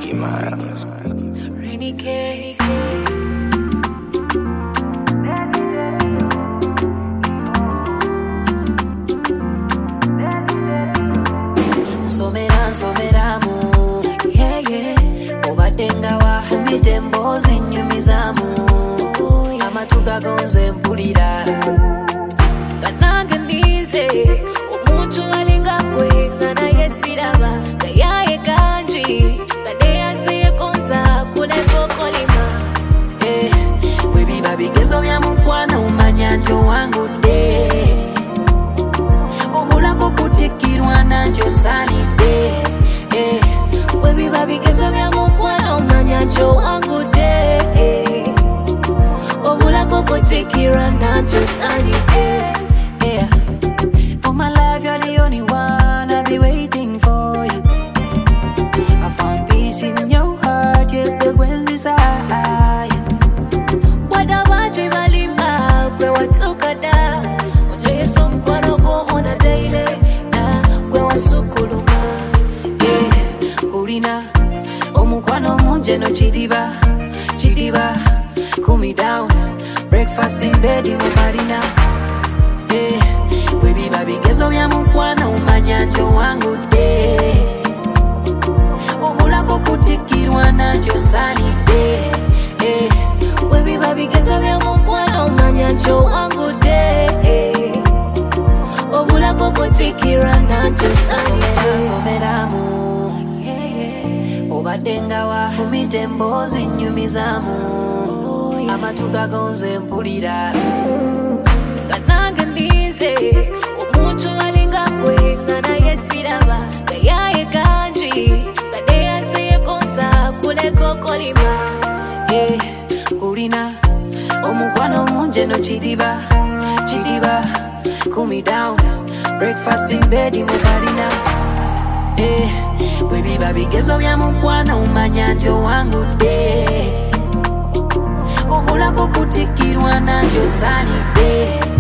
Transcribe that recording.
Ricky Miles. Rainy K. Someramu, yeah, yeah. Obadenga wa fumite mbozi nyumizamu. Amatuga gonze mpulira. Kanange nize, omuntu alinga kwe, ngana yesiraba. Kayaye kanji, kane yaseye konza, kuleko kolima. Webiba bigezo bya mukwana umanya njo wangu de. Obulako kutikirwa nanjo sanide. Webiba bigezo bya mukwana umanya njo wangu de. Obulako kutikirwa nanjo sanide. For my life you're the only one I'll be waiting for you. I found peace in your heart, yet the winds inside. Wada waji malimba, kwe watoka da. Oje somkwano go on a daily, na kwe wasukuluma. Kurina, omukwano munje no chidiba, chidiba. Cool me down, breakfast in bed in Marina. Webiba bigezo bya mukwana umanya njo wangu de. Obulako kutikirwa nanjo sanide. Webiba bigezo bya mukwana umanya njo wangu de. Obulako kutikirwa nanjo sanide. Someramu, obadenga wa fumite mbozi nyumizamu. Amatuga gonze mpulira. Kanange nize, omuntu alinga kwe, ngana yesiraba. Kayaye kanji, kane yaseye konza, kuleko kolima. Kurina, omukwano munje no chidiba, chidiba. Cool me down, breakfast in bed in Marina. Webiba bigezo bya mukwana umanya njo wangu de. Obulako kutikirwa nanjo sanide.